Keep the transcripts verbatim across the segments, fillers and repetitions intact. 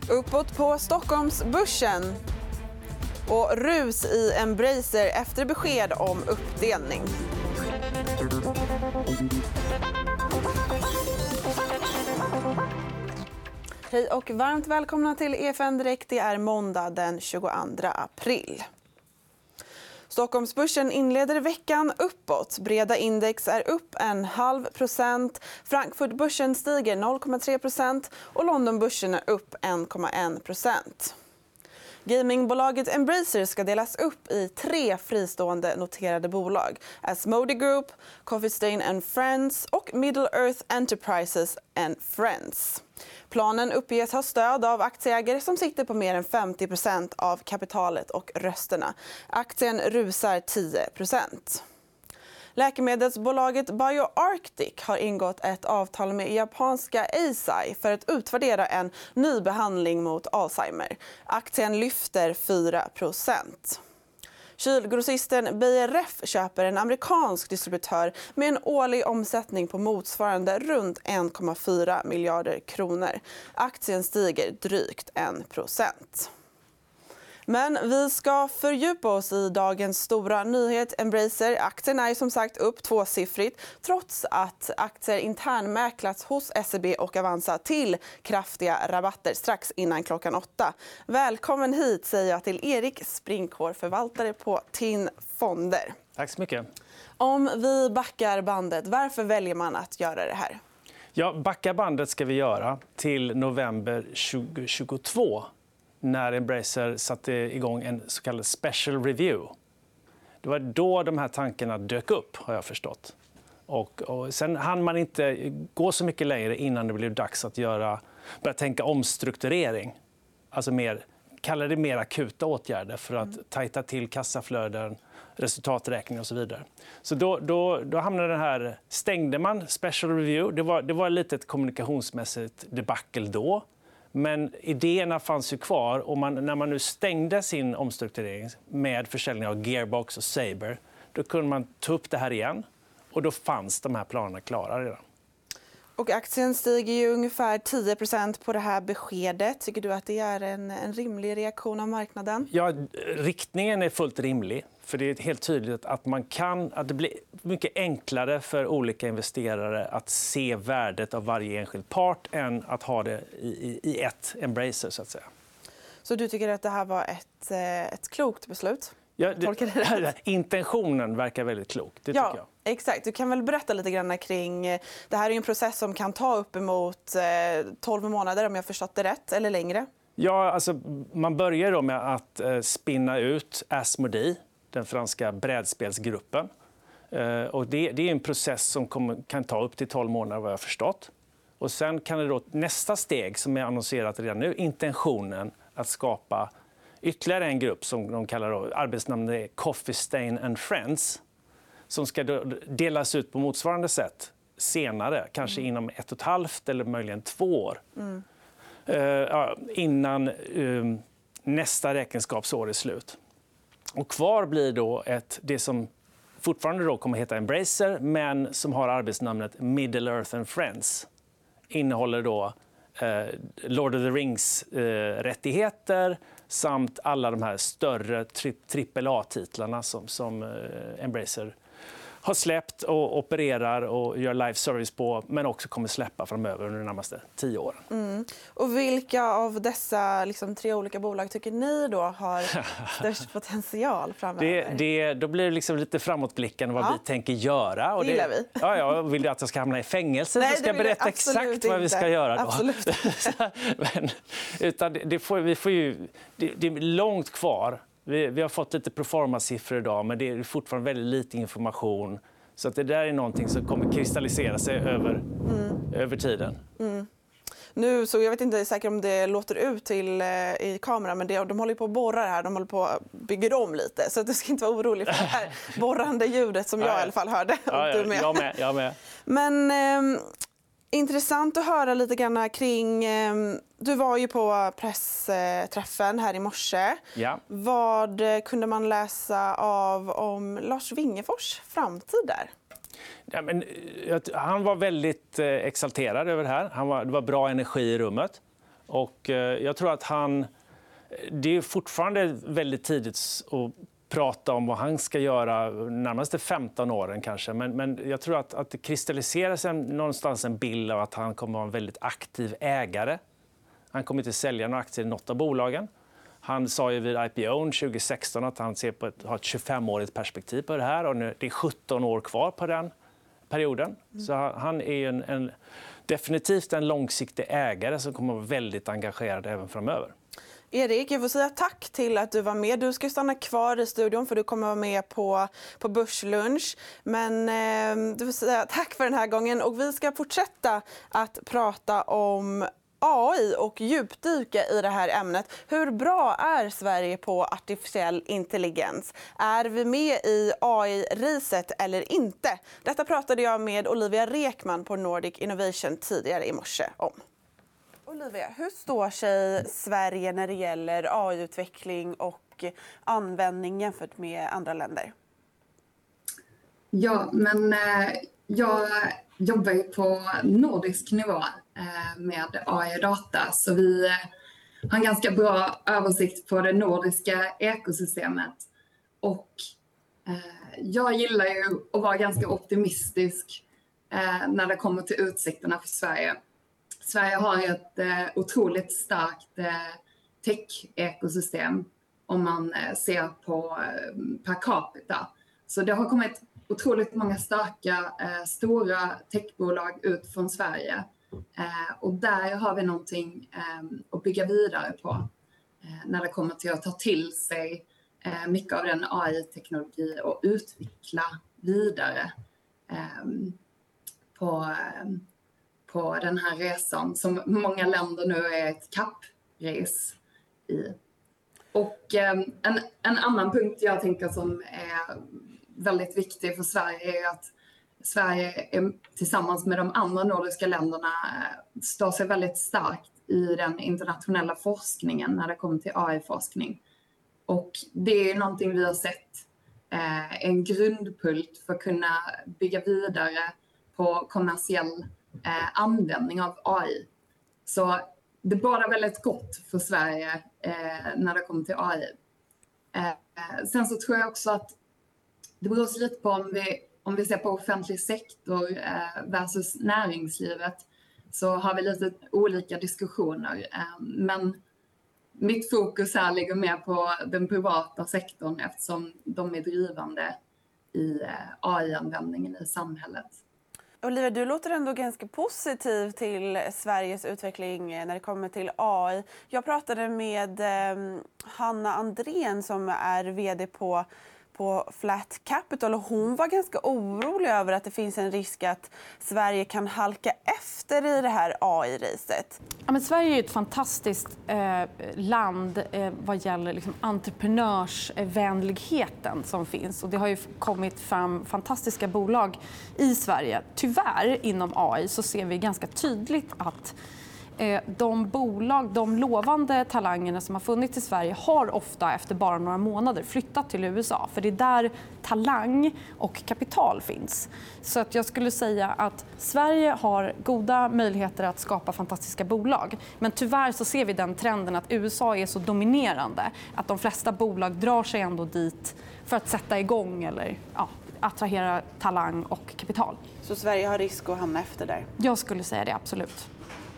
Uppåt på Stockholmsbörsen och rus i Embracer efter besked om uppdelning. Hej och varmt välkomna till E F N Direkt. Det är måndag den tjugoandra april. Stockholmsbörsen inleder veckan uppåt. Breda index är upp en halv procent. Frankfurtbörsen stiger noll komma tre procent och Londonbörsen är upp en komma en procent. Gamingbolaget Embracer ska delas upp i tre fristående noterade bolag. Asmodee Group, Coffee Stain and Friends och Middle Earth Enterprises and Friends. Planen uppges ha stöd av aktieägare som sitter på mer än femtio procent av kapitalet och rösterna. Aktien rusar tio procent. Läkemedelsbolaget BioArctic har ingått ett avtal med japanska Eisai för att utvärdera en ny behandling mot Alzheimer. Aktien lyfter fyra procent. Kylgrossisten B R F köper en amerikansk distributör med en årlig omsättning på motsvarande runt en komma fyra miljarder kronor. Aktien stiger drygt en procent. Men vi ska fördjupa oss i dagens stora nyhet. Embracer. Aktien är som sagt upp tvåsiffrigt trots att aktier internmäklats hos S E B och Avanza till kraftiga rabatter strax innan klockan åtta. Välkommen hit säger jag till Erik Sprinkhår, förvaltare på TIN Fonder. Tack så mycket. Om vi backar bandet, varför väljer man att göra det här? Ja, backa bandet ska vi göra till november tjugohundratjugotvå. När Embracer satte igång en så kallad special review. Det var då de här tankarna dök upp, har jag förstått. Och, och sen hann man inte gå så mycket längre innan det blev dags att göra, börja tänka omstrukturering. Alltså mer, kalla det mer akuta åtgärder för att tajta till kassaflöden, resultaträkning och så vidare. Så då, då, då hamnade den här, stängde man special review. Det var, det var lite ett kommunikationsmässigt debacle då. Men idéerna fanns ju kvar och man, när man nu stängde sin omstrukturering med försäljning av Gearbox och Saber, då kunde man ta upp det här igen och då fanns de här planerna klara redan. Och aktien stiger ju ungefär tio procent på det här beskedet. Tycker du att det är en, en rimlig reaktion av marknaden? Ja, riktningen är fullt rimlig. För det är helt tydligt att, man kan, att det blir mycket enklare för olika investerare att se värdet av varje enskild part än att ha det i, i ett Embracer, så att säga. Så du tycker att det här var ett, ett klokt beslut? Ja, det, intentionen verkar väldigt klok. Det tycker ja, jag. Exakt. Du kan väl berätta lite grann kring... Det här är en process som kan ta uppemot tolv månader, om jag förstått det rätt, eller längre. Ja, alltså, man börjar då med att spinna ut Asmodee, den franska brädspelsgruppen. Och det, det är en process som kommer, kan ta upp till tolv månader, vad jag har förstått. Och sen kan det då, nästa steg, som är annonserat redan nu, intentionen att skapa ytterligare en grupp som de kallar då, arbetsnamnet är Coffee Stain and Friends, som ska då delas ut på motsvarande sätt senare, kanske mm. inom ett och ett halvt eller möjligen två år. Mm. Uh, innan uh, nästa räkenskapsår är slut. Och kvar blir då ett, det som fortfarande då kommer att heta Embracer, men som har arbetsnamnet Middle Earth and Friends. Innehåller då eh, Lord of the Rings-rättigheter eh, samt alla de här större trippel A-titlarna som, som eh, Embracer har släppt och opererar och gör live service på, men också kommer släppa framöver under de närmaste tio åren. Mm. Och vilka av dessa liksom, tre olika bolag tycker ni då har störst potential framöver? Det, det, då blir det liksom lite framåtblickande vad ja. vi tänker göra. Och det gillar vi. Ja, ja, vill du att jag ska hamna i fängelse? Nej, så ska jag berätta exakt inte. vad vi ska göra då. Absolut. Men, utan det, det, får, vi får ju, det, det är långt kvar. Vi, vi har fått lite proforma-siffror idag, men det är fortfarande väldigt lite information. Så att det där är någonting som kommer kristallisera sig över, mm. över tiden. Mm. Nu, så jag vet inte säkert om det låter ut till, eh, i kameran, men det, de håller på att borra det här. De håller på att bygga om lite. Så att du ska inte vara orolig för det här borrande ljudet som jag i alla fall hörde. Och ja, du med. Jag med. Jag med. Men... Eh, Intressant att höra lite grann kring... Du var ju på pressträffen här i morse. Ja. Vad kunde man läsa av om Lars Wingefors framtid där? Ja, men, han var väldigt exalterad över det här. Han var, det var bra energi i rummet. Och jag tror att han... Det är fortfarande väldigt tidigt att prata om vad han ska göra närmaste femton åren kanske. Men, men jag tror att, att det kristalliserar sig någonstans en bild av att han kommer att vara en väldigt aktiv ägare. Han kommer inte sälja några aktier i något av bolagen. Han sa ju vid I P O tjugo sexton att han ser på ett, har ett tjugofemårigt perspektiv på det här. Och nu, det är sjutton år kvar på den perioden. Mm. Så han är en, en, definitivt en långsiktig ägare som kommer att vara väldigt engagerad även framöver. Erik, jag får säga tack till att du var med. Du ska stanna kvar i studion för du kommer vara med på, på Börslunch. Men eh, du får säga tack för den här gången. Och vi ska fortsätta att prata om A I och djupdyka i det här ämnet. Hur bra är Sverige på artificiell intelligens? Är vi med i A I-riset eller inte? Detta pratade jag med Olivia Rekman på Nordic Innovation tidigare i morse om. Olivia, hur står sig Sverige när det gäller A I-utveckling och användning jämfört med andra länder? Ja, men eh, jag jobbar ju på nordisk nivå eh, med A I och data. Så vi eh, har en ganska bra översikt på det nordiska ekosystemet. Och eh, jag gillar ju att vara ganska optimistisk eh, när det kommer till utsikterna för Sverige. Sverige har ett eh, otroligt starkt eh, tech-ekosystem om man eh, ser på eh, per capita. Så det har kommit otroligt många starka, eh, stora techbolag ut från Sverige. Eh, och där har vi någonting eh, att bygga vidare på eh, när det kommer till att ta till sig eh, mycket av den A I-teknologi och utveckla vidare eh, på... Eh, på den här resan som många länder nu är ett kapprace i. Och eh, en, en annan punkt jag tänker som är väldigt viktig för Sverige är att Sverige är, tillsammans med de andra nordiska länderna står sig väldigt starkt i den internationella forskningen när det kommer till A I-forskning. Och det är någonting vi har sett eh, en grundpult för att kunna bygga vidare på kommersiell Eh, användning av A I. Så det är bara väldigt gott för Sverige eh, när det kommer till A I. Eh, sen så tror jag också att det beror lite på om vi, om vi ser på offentlig sektor eh, versus näringslivet, så har vi lite olika diskussioner. Eh, men mitt fokus här ligger mer på den privata sektorn eftersom de är drivande i eh, A I-användningen i samhället. Olivia, du låter ändå ganska positiv till Sveriges utveckling när det kommer till A I. Jag pratade med eh, Hanna Andrén som är vd på, på Flat Capital och hon var ganska orolig över att det finns en risk att Sverige kan halka efter i det här A I-riset. Ja, men Sverige är ett fantastiskt eh, land eh, vad gäller liksom, entreprenörsvänligheten som finns. Och det har ju kommit fram fantastiska bolag i Sverige. Tyvärr inom A I så ser vi ganska tydligt att eh, de bolag, de lovande talangerna som har funnits i Sverige har ofta efter bara några månader flyttat till U S A. För det är där talang och kapital finns. Så att jag skulle säga att Sverige har goda möjligheter att skapa fantastiska bolag. Men tyvärr så ser vi den trenden att U S A är så dominerande att de flesta bolag drar sig ändå dit för att sätta igång eller ja, attrahera talang och kapital. Så Sverige har risk att hamna efter där? Jag skulle säga det, absolut.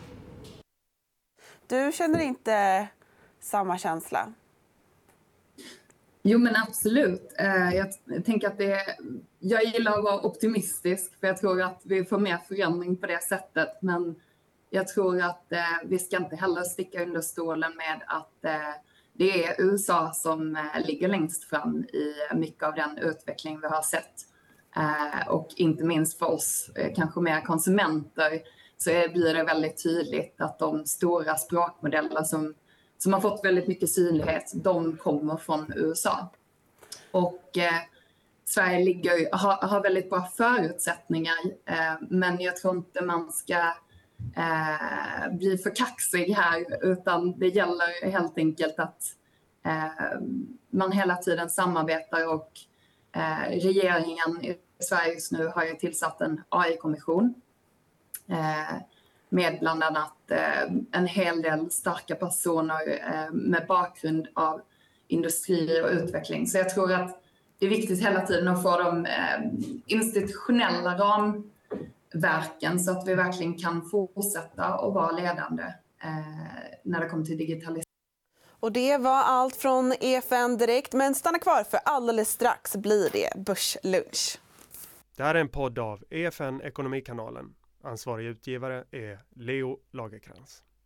Du känner inte samma Jo, men absolut. Jag tänker att det är, jag gillar att vara optimistisk för jag tror att vi får mer förändring på det sättet. Men jag tror att vi ska inte heller sticka under stolen med att det är U S A som ligger längst fram i mycket av den utveckling vi har sett. Och inte minst för oss, kanske mer konsumenter, så blir det väldigt tydligt att de stora språkmodeller som, som har fått väldigt mycket synlighet, de kommer från U S A. Och eh, Sverige ligger, har, har väldigt bra förutsättningar, eh, men jag tror inte man ska eh, bli för kaxig här, utan det gäller helt enkelt att eh, man hela tiden samarbetar och eh, regeringen i Sverige just nu har ju tillsatt en A I-kommission. Eh, med bland annat eh, en hel del starka personer eh, med bakgrund av industri och utveckling. Så jag tror att det är viktigt hela tiden att få de eh, institutionella ramverken så att vi verkligen kan fortsätta och vara ledande eh, när det kommer till digitalisering. Och det var allt från E F N Direkt, men stanna kvar för alldeles strax blir det Börslunch. Det här är en podd av E F N Ekonomikanalen. Ansvarig utgivare är Leo Lagerkrans.